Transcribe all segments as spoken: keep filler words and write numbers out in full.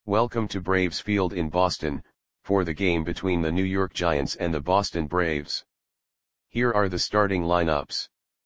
Welcome to Braves Field in Boston, for the game between the New York Giants and the Boston Braves. Here are the starting lineups.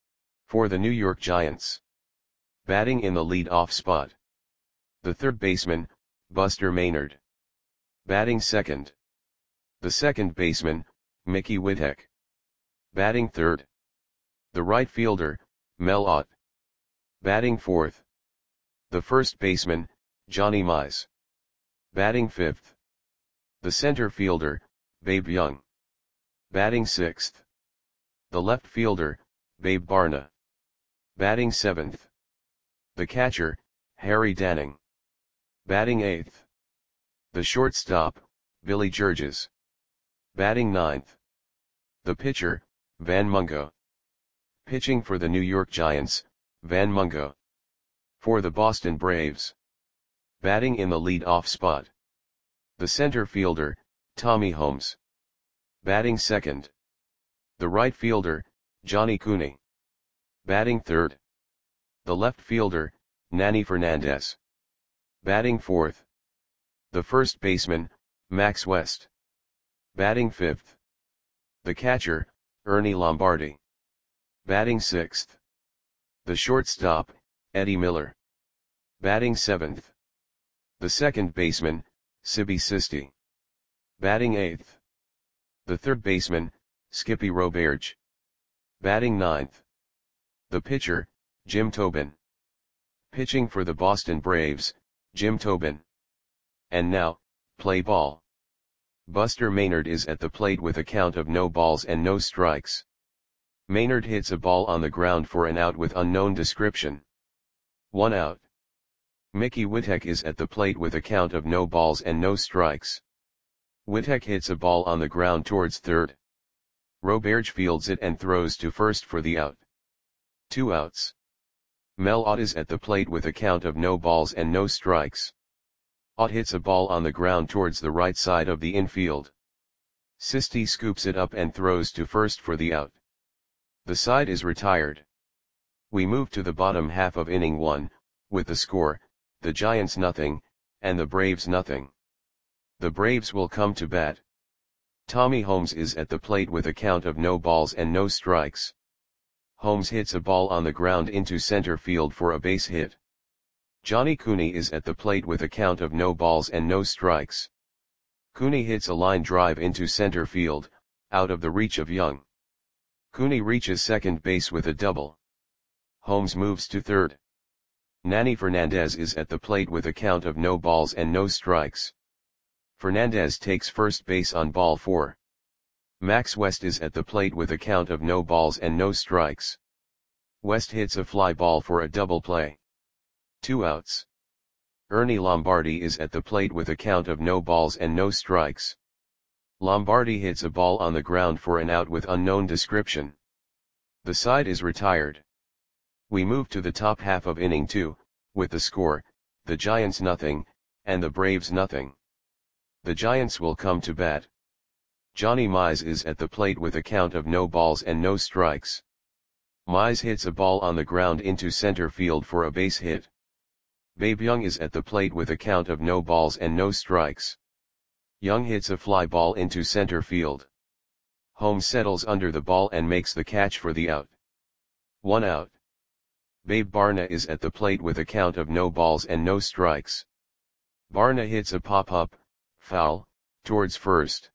For the New York Giants. Batting in the lead-off spot. The third baseman, Buster Maynard. Batting second. The second baseman, Mickey Whitteck. Batting third. The right fielder, Mel Ott. Batting fourth. The first baseman, Johnny Mize. Batting fifth. The center fielder, Babe Young. Batting sixth. The left fielder, Babe Barna. Batting seventh. The catcher, Harry Danning. Batting eighth. The shortstop, Billy Georges. Batting ninth. The pitcher, Van Mungo. Pitching for the New York Giants, Van Mungo. For the Boston Braves. Batting in the lead-off spot. The center fielder, Tommy Holmes. Batting second. The right fielder, Johnny Cooney. Batting third. The left fielder, Nanny Fernandez. Batting fourth. The first baseman, Max West. Batting fifth. The catcher, Ernie Lombardi. Batting sixth. The shortstop, Eddie Miller. Batting seventh. The second baseman, Sibby Sisti. Batting eighth. The third baseman, Skippy Roberge. Batting ninth. The pitcher, Jim Tobin. Pitching for the Boston Braves, Jim Tobin. And now, play ball. Buster Maynard is at the plate with a count of no balls and no strikes. Maynard hits a ball on the ground for an out with unknown description. One out. Mickey Whitteck is at the plate with a count of no balls and no strikes. Whitteck hits a ball on the ground towards third. Roberge fields it and throws to first for the out. Two outs. Mel Ott is at the plate with a count of no balls and no strikes. Ott hits a ball on the ground towards the right side of the infield. Sisti scoops it up and throws to first for the out. The side is retired. We move to the bottom half of inning one, with the score, the Giants nothing, and the Braves nothing. The Braves will come to bat. Tommy Holmes is at the plate with a count of no balls and no strikes. Holmes hits a ball on the ground into center field for a base hit. Johnny Cooney is at the plate with a count of no balls and no strikes. Cooney hits a line drive into center field, out of the reach of Young. Cooney reaches second base with a double. Holmes moves to third. Nanny Fernandez is at the plate with a count of no balls and no strikes. Fernandez takes first base on ball four. Max West is at the plate with a count of no balls and no strikes. West hits a fly ball for a double play. Two outs. Ernie Lombardi is at the plate with a count of no balls and no strikes. Lombardi hits a ball on the ground for an out with unknown description. The side is retired. We move to the top half of inning two, with the score, the Giants nothing, and the Braves nothing. The Giants will come to bat. Johnny Mize is at the plate with a count of no balls and no strikes. Mize hits a ball on the ground into center field for a base hit. Babe Young is at the plate with a count of no balls and no strikes. Young hits a fly ball into center field. Holmes settles under the ball and makes the catch for the out. One out. Babe Barna is at the plate with a count of no balls and no strikes. Barna hits a pop-up, foul, towards first.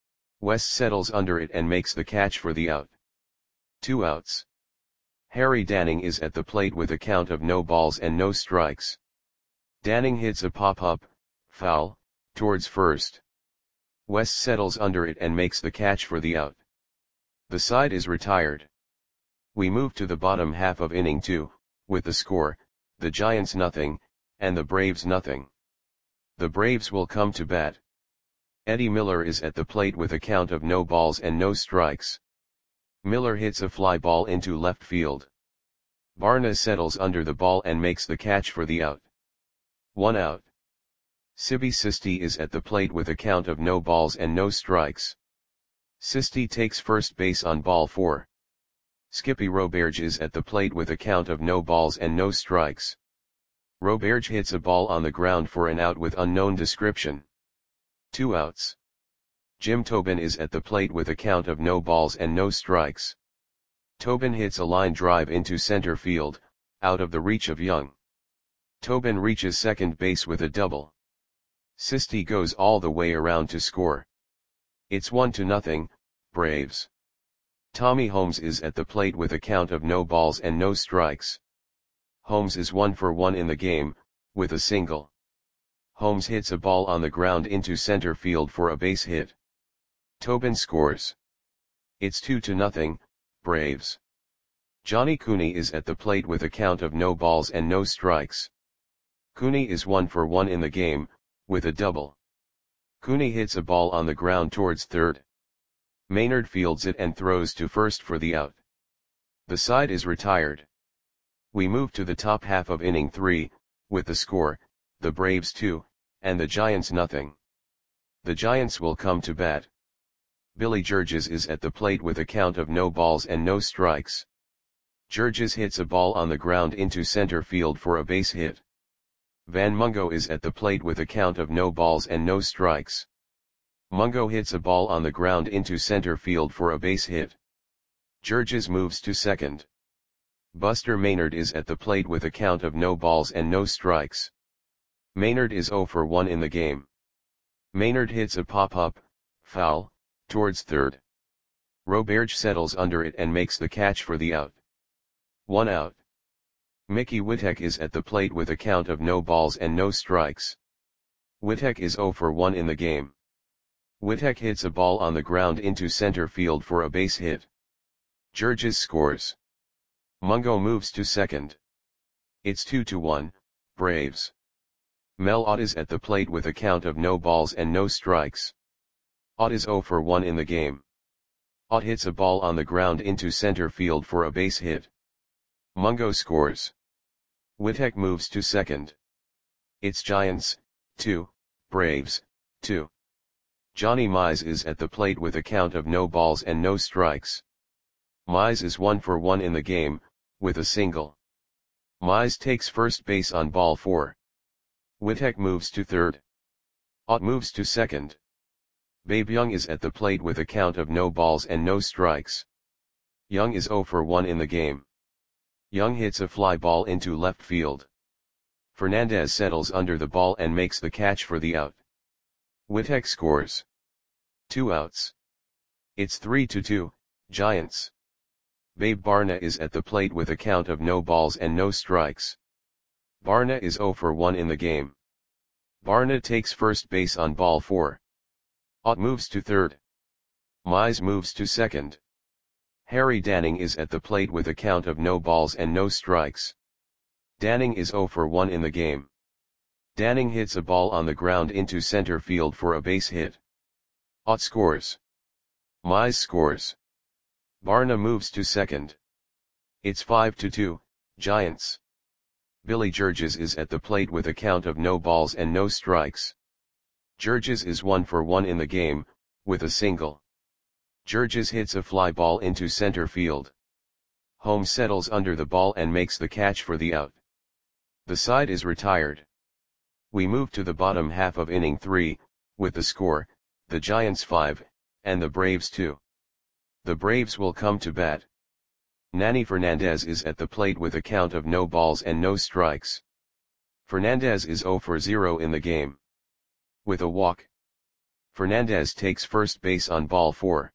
West settles under it and makes the catch for the out. Two outs. Harry Danning is at the plate with a count of no balls and no strikes. Danning hits a pop-up, foul, towards first. West settles under it and makes the catch for the out. The side is retired. We move to the bottom half of inning two, with the score, the Giants nothing, and the Braves nothing. The Braves will come to bat. Eddie Miller is at the plate with a count of no balls and no strikes. Miller hits a fly ball into left field. Barna settles under the ball and makes the catch for the out. One out. Sibby Sisti is at the plate with a count of no balls and no strikes. Sisti takes first base on ball four. Skippy Roberge is at the plate with a count of no balls and no strikes. Roberge hits a ball on the ground for an out with unknown description. Two outs. Jim Tobin is at the plate with a count of no balls and no strikes. Tobin hits a line drive into center field, out of the reach of Young. Tobin reaches second base with a double. Sisti goes all the way around to score. It's one to nothing, Braves. Tommy Holmes is at the plate with a count of no balls and no strikes. Holmes is one for one in the game, with a single. Holmes hits a ball on the ground into center field for a base hit. Tobin scores. It's two to nothing, Braves. Johnny Cooney is at the plate with a count of no balls and no strikes. Cooney is one for one in the game, with a double. Cooney hits a ball on the ground towards third. Maynard fields it and throws to first for the out. The side is retired. We move to the top half of inning three, with the score, the Braves two, and the Giants nothing. The Giants will come to bat. Billy Georges is at the plate with a count of no balls and no strikes. Georges hits a ball on the ground into center field for a base hit. Van Mungo is at the plate with a count of no balls and no strikes. Mungo hits a ball on the ground into center field for a base hit. Georges moves to second. Buster Maynard is at the plate with a count of no balls and no strikes. Maynard is zero for one in the game. Maynard hits a pop-up, foul, towards third. Roberge settles under it and makes the catch for the out. One out. Mickey Witek is at the plate with a count of no balls and no strikes. Witek is zero for one in the game. Witek hits a ball on the ground into center field for a base hit. Georges scores. Mungo moves to second. It's two to one, Braves. Mel Ott is at the plate with a count of no balls and no strikes. Ott is zero for one in the game. Ott hits a ball on the ground into center field for a base hit. Mungo scores. Witek moves to second. It's Giants, two, Braves, two. Johnny Mize is at the plate with a count of no balls and no strikes. Mize is one for one in the game, with a single. Mize takes first base on ball four. Witek moves to third. Ott moves to second. Babe Young is at the plate with a count of no balls and no strikes. Young is zero for one in the game. Young hits a fly ball into left field. Fernandez settles under the ball and makes the catch for the out. Witek scores. Two outs. It's three to two, Giants. Babe Barna is at the plate with a count of no balls and no strikes. Barna is zero for one in the game. Barna takes first base on ball four. Ott moves to third. Mize moves to second. Harry Danning is at the plate with a count of no balls and no strikes. Danning is zero for one in the game. Danning hits a ball on the ground into center field for a base hit. Ott scores. Mize scores. Barna moves to second. It's five to two, Giants. Billy Georges is at the plate with a count of no balls and no strikes. Georges is one for one in the game, with a single. Georges hits a fly ball into center field. Holmes settles under the ball and makes the catch for the out. The side is retired. We move to the bottom half of inning three, with the score, the Giants five, and the Braves two. The Braves will come to bat. Nanny Fernandez is at the plate with a count of no balls and no strikes. Fernandez is zero for zero in the game. With a walk. Fernandez takes first base on ball four.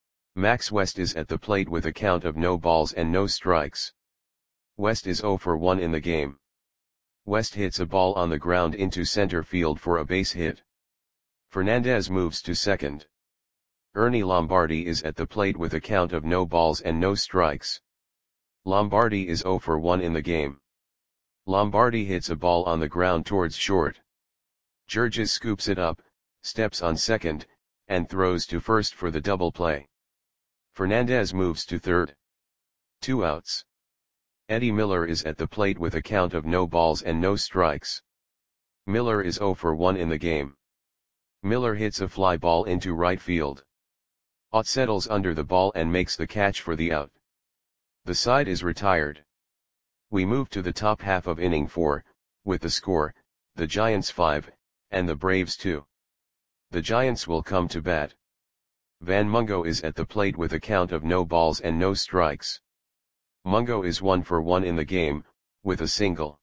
Max West is at the plate with a count of no balls and no strikes. West is zero for one in the game. West hits a ball on the ground into center field for a base hit. Fernandez moves to second. Ernie Lombardi is at the plate with a count of no balls and no strikes. Lombardi is zero for one in the game. Lombardi hits a ball on the ground towards short. Georges scoops it up, steps on second, and throws to first for the double play. Fernandez moves to third. Two outs. Eddie Miller is at the plate with a count of no balls and no strikes. Miller is zero for one in the game. Miller hits a fly ball into right field. Ott settles under the ball and makes the catch for the out. The side is retired. We move to the top half of inning four, with the score, the Giants five, and the Braves two. The Giants will come to bat. Van Mungo is at the plate with a count of no balls and no strikes. Mungo is one for one in the game, with a single.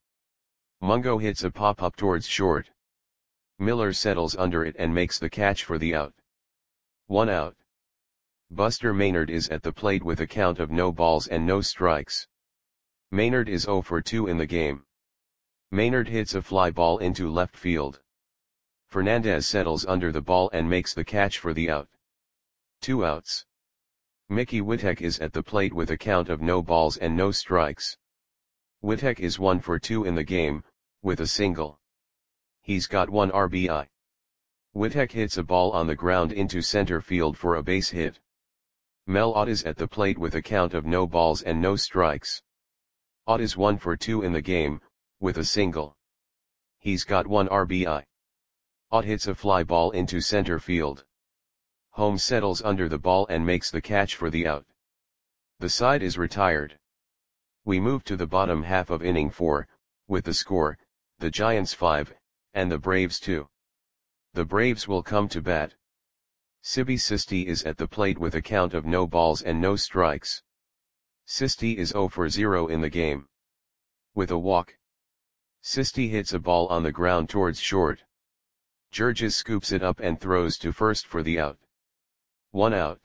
Mungo hits a pop-up towards short. Miller settles under it and makes the catch for the out. One out. Buster Maynard is at the plate with a count of no balls and no strikes. Maynard is zero for two in the game. Maynard hits a fly ball into left field. Fernandez settles under the ball and makes the catch for the out. Two outs. Mickey Witek is at the plate with a count of no balls and no strikes. Witek is one for two in the game, with a single. He's got one R B I. Witek hits a ball on the ground into center field for a base hit. Mel Ott is at the plate with a count of no balls and no strikes. Ott is one for two in the game, with a single. He's got one R B I. Ott hits a fly ball into center field. Holmes settles under the ball and makes the catch for the out. The side is retired. We move to the bottom half of inning four, with the score, the Giants five, and the Braves two. The Braves will come to bat. Sibi Sisti is at the plate with a count of no balls and no strikes. Sisti is zero for zero in the game. With a walk. Sisti hits a ball on the ground towards short. Georges scoops it up and throws to first for the out. One out.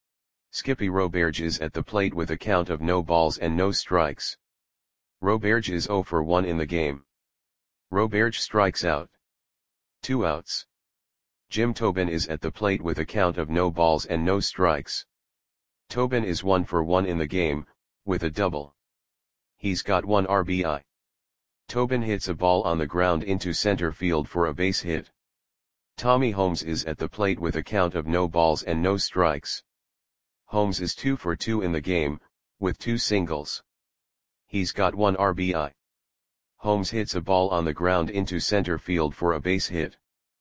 Skippy Roberge is at the plate with a count of no balls and no strikes. Roberge is zero for one in the game. Roberge strikes out. Two outs. Jim Tobin is at the plate with a count of no balls and no strikes. Tobin is one for one in the game, with a double. He's got one R B I. Tobin hits a ball on the ground into center field for a base hit. Tommy Holmes is at the plate with a count of no balls and no strikes. Holmes is two for two in the game, with two singles. He's got one R B I. Holmes hits a ball on the ground into center field for a base hit.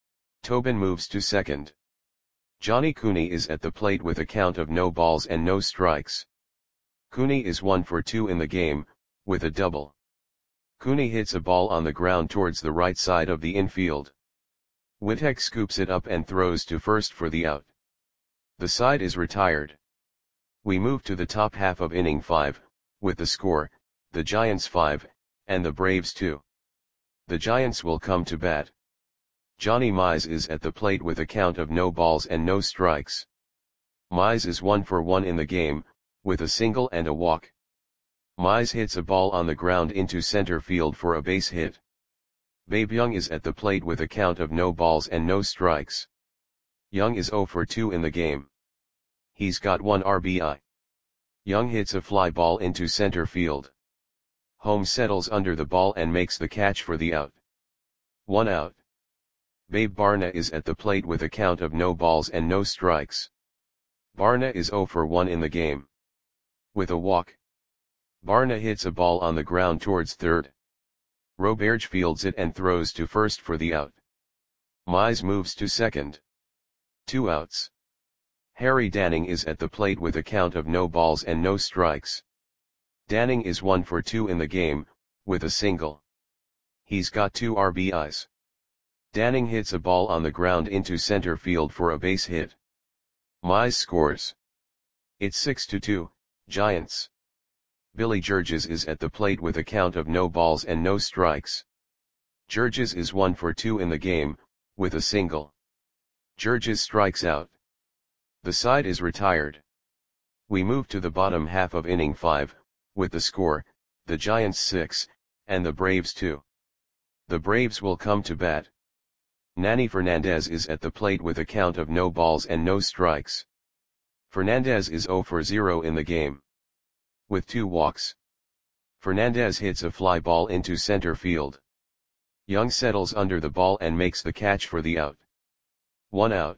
Tobin moves to second. Johnny Cooney is at the plate with a count of no balls and no strikes. Cooney is one for two in the game, with a double. Cooney hits a ball on the ground towards the right side of the infield. Witek scoops it up and throws to first for the out. The side is retired. We move to the top half of inning five, with the score, the Giants five, and the Braves two. The Giants will come to bat. Johnny Mize is at the plate with a count of no balls and no strikes. Mize is one for one in the game, with a single and a walk. Mize hits a ball on the ground into center field for a base hit. Babe Young is at the plate with a count of no balls and no strikes. Young is zero for two in the game. He's got one R B I. Young hits a fly ball into center field. Holmes settles under the ball and makes the catch for the out. One out. Babe Barna is at the plate with a count of no balls and no strikes. Barna is zero for one in the game. With a walk. Barna hits a ball on the ground towards third. Roberge fields it and throws to first for the out. Mize moves to second. Two outs. Harry Danning is at the plate with a count of no balls and no strikes. Danning is one for two in the game, with a single. He's got two R B Is. Danning hits a ball on the ground into center field for a base hit. Mize scores. It's six to two, Giants. Billy Georges is at the plate with a count of no balls and no strikes. Georges is one for two in the game, with a single. Georges strikes out. The side is retired. We move to the bottom half of inning five, with the score, the Giants six, and the Braves two. The Braves will come to bat. Nanny Fernandez is at the plate with a count of no balls and no strikes. Fernandez is zero for zero in the game. With two walks. Fernandez hits a fly ball into center field. Young settles under the ball and makes the catch for the out. One out.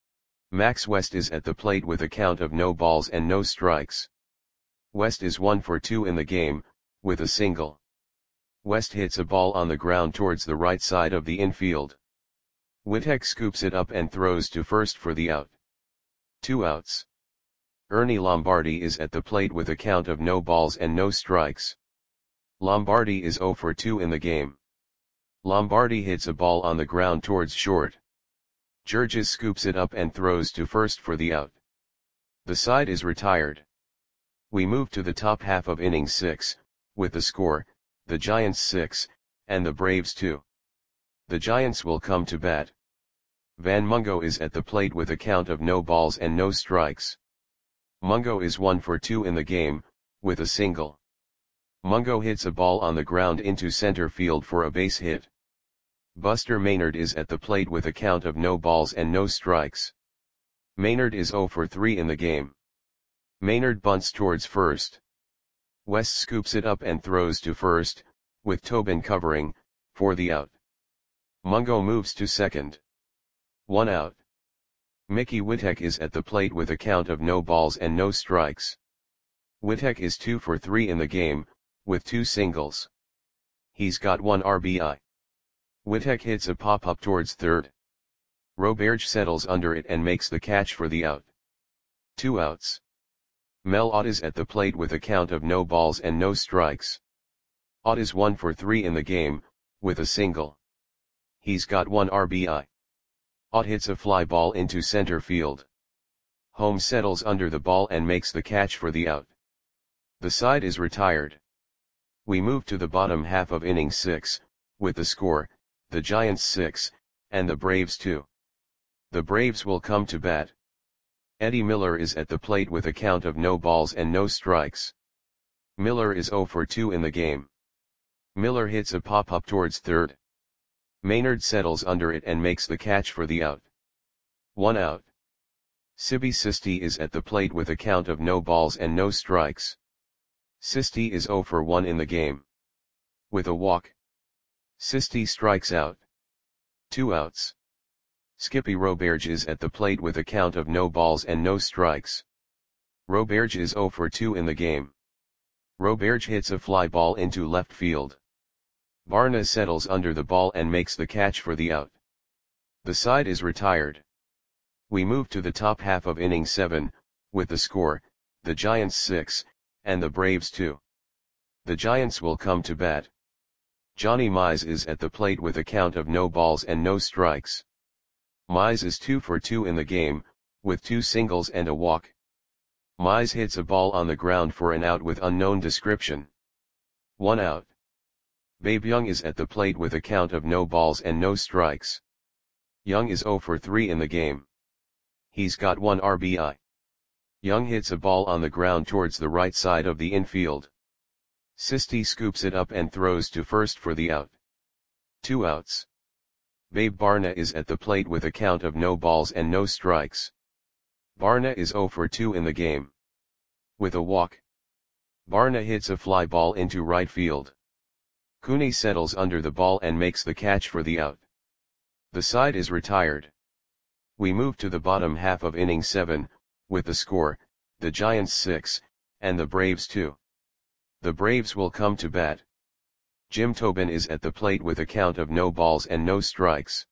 Max West is at the plate with a count of no balls and no strikes. West is one for two in the game, with a single. West hits a ball on the ground towards the right side of the infield. Witek scoops it up and throws to first for the out. Two outs. Ernie Lombardi is at the plate with a count of no balls and no strikes. Lombardi is zero for two in the game. Lombardi hits a ball on the ground towards short. Georges scoops it up and throws to first for the out. The side is retired. We move to the top half of inning six, with the score, the Giants six, and the Braves two. The Giants will come to bat. Van Mungo is at the plate with a count of no balls and no strikes. Mungo is one for two in the game, with a single. Mungo hits a ball on the ground into center field for a base hit. Buster Maynard is at the plate with a count of no balls and no strikes. Maynard is zero for three in the game. Maynard bunts towards first. West scoops it up and throws to first, with Tobin covering, for the out. Mungo moves to second. One out. Mickey Witek is at the plate with a count of no balls and no strikes. Witek is two for three in the game, with two singles. He's got one R B I. Witek hits a pop-up towards third. Roberge settles under it and makes the catch for the out. Two outs. Mel Ott is at the plate with a count of no balls and no strikes. Ott is one for three in the game, with a single. He's got one R B I. Ott hits a fly ball into center field. Holmes settles under the ball and makes the catch for the out. The side is retired. We move to the bottom half of inning six, with the score, the Giants six, and the Braves two. The Braves will come to bat. Eddie Miller is at the plate with a count of no balls and no strikes. Miller is zero for two in the game. Miller hits a pop-up towards third. Maynard settles under it and makes the catch for the out. One out. Sibby Sisti is at the plate with a count of no balls and no strikes. Sisti is zero for one in the game. With a walk. Sisti strikes out. Two outs. Skippy Roberge is at the plate with a count of no balls and no strikes. Roberge is zero for two in the game. Roberge hits a fly ball into left field. Barna settles under the ball and makes the catch for the out. The side is retired. We move to the top half of inning seven, with the score, the Giants six, and the Braves two. The Giants will come to bat. Johnny Mize is at the plate with a count of no balls and no strikes. Mize is two for two in the game, with two singles and a walk. Mize hits a ball on the ground for an out with unknown description. One out. Babe Young is at the plate with a count of no balls and no strikes. Young is zero for three in the game. He's got one R B I. Young hits a ball on the ground towards the right side of the infield. Sisti scoops it up and throws to first for the out. Two outs. Babe Barna is at the plate with a count of no balls and no strikes. Barna is zero for two in the game. With a walk. Barna hits a fly ball into right field. Cooney settles under the ball and makes the catch for the out. The side is retired. We move to the bottom half of inning seven, with the score, the Giants six, and the Braves two. The Braves will come to bat. Jim Tobin is at the plate with a count of no balls and no strikes.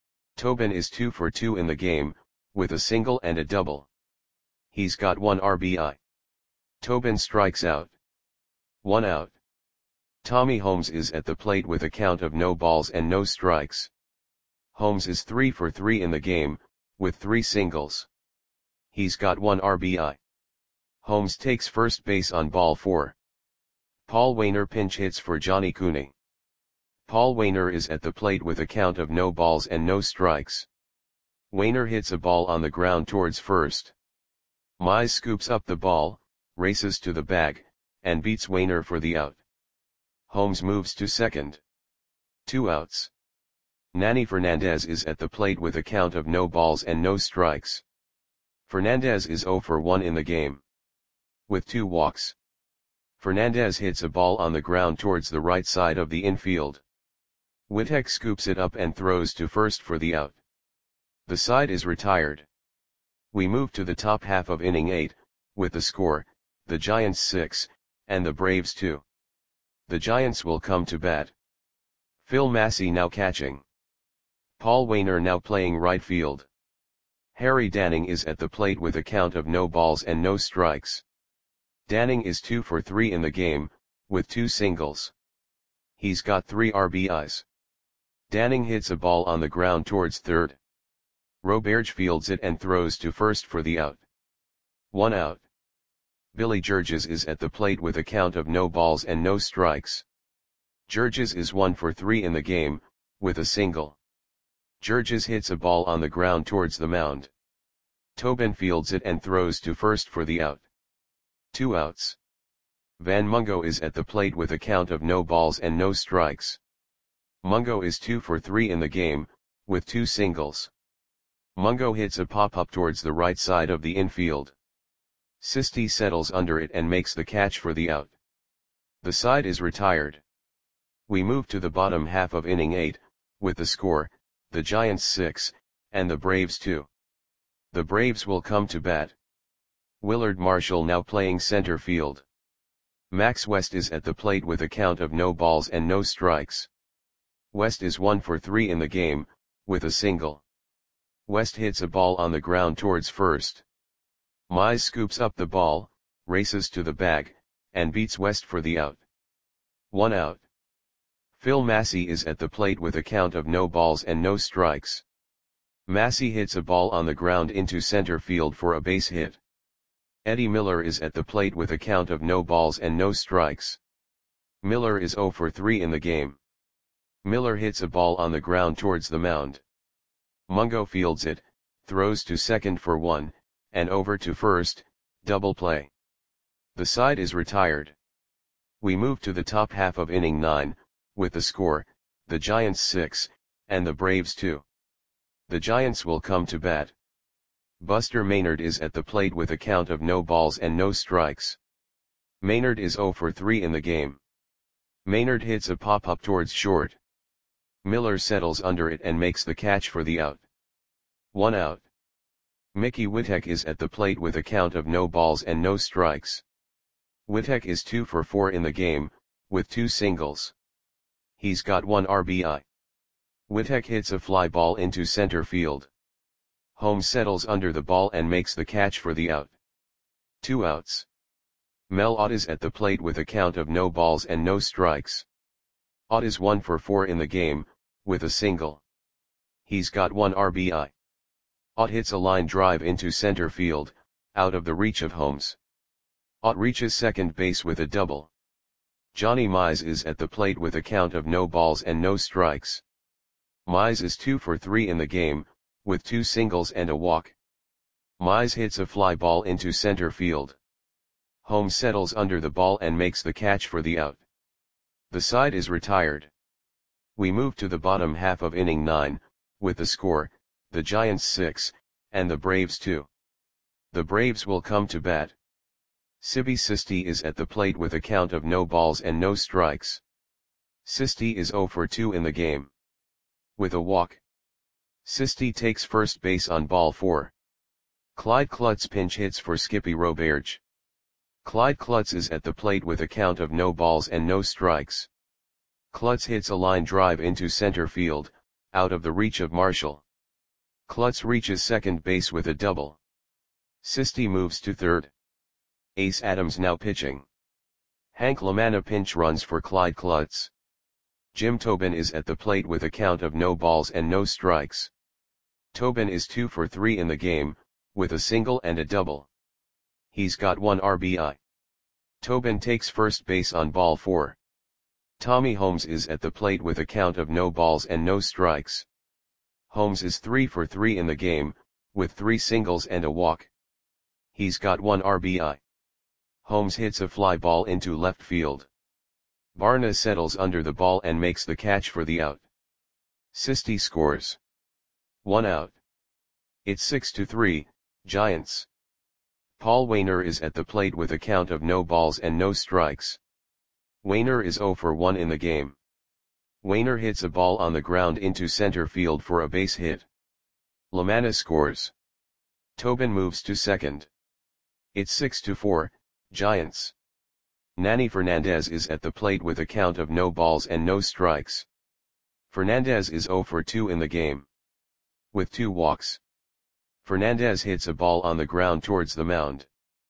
Tobin is two for two in the game, with a single and a double. He's got one R B I. Tobin strikes out. One out. Tommy Holmes is at the plate with a count of no balls and no strikes. Holmes is three for three in the game, with three singles. He's got one R B I. Holmes takes first base on ball four. Paul Waner pinch hits for Johnny Cooney. Paul Waner is at the plate with a count of no balls and no strikes. Waner hits a ball on the ground towards first. Mize scoops up the ball, races to the bag, and beats Waner for the out. Holmes moves to second. Two outs. Nanny Fernandez is at the plate with a count of no balls and no strikes. Fernandez is zero for one in the game. With two walks. Fernandez hits a ball on the ground towards the right side of the infield. Witek scoops it up and throws to first for the out. The side is retired. We move to the top half of inning eight, with the score, the Giants six, and the Braves two. The Giants will come to bat. Phil Massey now catching. Paul Waner now playing right field. Harry Danning is at the plate with a count of no balls and no strikes. Danning is two for three in the game, with two singles. He's got three R B Is. Danning hits a ball on the ground towards third. Roberge fields it and throws to first for the out. One out. Billy Georges is at the plate with a count of no balls and no strikes. Georges is one for three in the game, with a single. Georges hits a ball on the ground towards the mound. Tobin fields it and throws to first for the out. Two outs. Van Mungo is at the plate with a count of no balls and no strikes. Mungo is two for three in the game, with two singles. Mungo hits a pop-up towards the right side of the infield. Sisti settles under it and makes the catch for the out. The side is retired. We move to the bottom half of inning eight, with the score, the Giants six, and the Braves two. The Braves will come to bat. Willard Marshall now playing center field. Max West is at the plate with a count of no balls and no strikes. West is one for three in the game, with a single. West hits a ball on the ground towards first. Mize scoops up the ball, races to the bag, and beats West for the out. One out. Phil Massey is at the plate with a count of no balls and no strikes. Massey hits a ball on the ground into center field for a base hit. Eddie Miller is at the plate with a count of no balls and no strikes. Miller is zero for three in the game. Miller hits a ball on the ground towards the mound. Mungo fields it, throws to second for one, and over to first, double play. The side is retired. We move to the top half of inning nine, with the score, the Giants six, and the Braves two. The Giants will come to bat. Buster Maynard is at the plate with a count of no balls and no strikes. Maynard is zero for three in the game. Maynard hits a pop-up towards short. Miller settles under it and makes the catch for the out. One out. Mickey Witek is at the plate with a count of no balls and no strikes. Witek is two for four in the game, with two singles. He's got one R B I. Witek hits a fly ball into center field. Holmes settles under the ball and makes the catch for the out. Two outs. Mel Ott is at the plate with a count of no balls and no strikes. Ott is one for four in the game, with a single. He's got one R B I. Ott hits a line drive into center field, out of the reach of Holmes. Ott reaches second base with a double. Johnny Mize is at the plate with a count of no balls and no strikes. Mize is two for three in the game, with two singles and a walk. Mize hits a fly ball into center field. Holmes settles under the ball and makes the catch for the out. The side is retired. We move to the bottom half of inning nine, with the score, the Giants six, and the Braves two. The Braves will come to bat. Sibi Sisti is at the plate with a count of no balls and no strikes. Sisti is zero for two in the game. With a walk. Sisti takes first base on ball four. Clyde Klutz pinch hits for Skippy Roberge. Clyde Klutz is at the plate with a count of no balls and no strikes. Klutz hits a line drive into center field, out of the reach of Marshall. Klutz reaches second base with a double. Sisti moves to third. Ace Adams now pitching. Hank LaManna pinch runs for Clyde Klutz. Jim Tobin is at the plate with a count of no balls and no strikes. Tobin is two for three in the game, with a single and a double. He's got one R B I. Tobin takes first base on ball four. Tommy Holmes is at the plate with a count of no balls and no strikes. Holmes is three for three in the game, with three singles and a walk. He's got one R B I. Holmes hits a fly ball into left field. Barna settles under the ball and makes the catch for the out. Sisti scores. One out. It's six to three, Giants. Paul Wainer is at the plate with a count of no balls and no strikes. Wainer is zero for one in the game. Wainer hits a ball on the ground into center field for a base hit. LaManna scores. Tobin moves to second. It's six to four, Giants. Nanny Fernandez is at the plate with a count of no balls and no strikes. Fernandez is zero for two in the game. With two walks. Fernandez hits a ball on the ground towards the mound.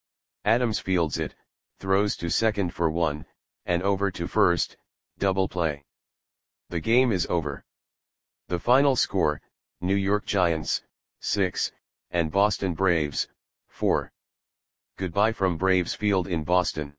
Adams fields it, throws to second for one, and over to first, double play. The game is over. The final score, New York Giants, six, and Boston Braves, four. Goodbye from Braves Field in Boston.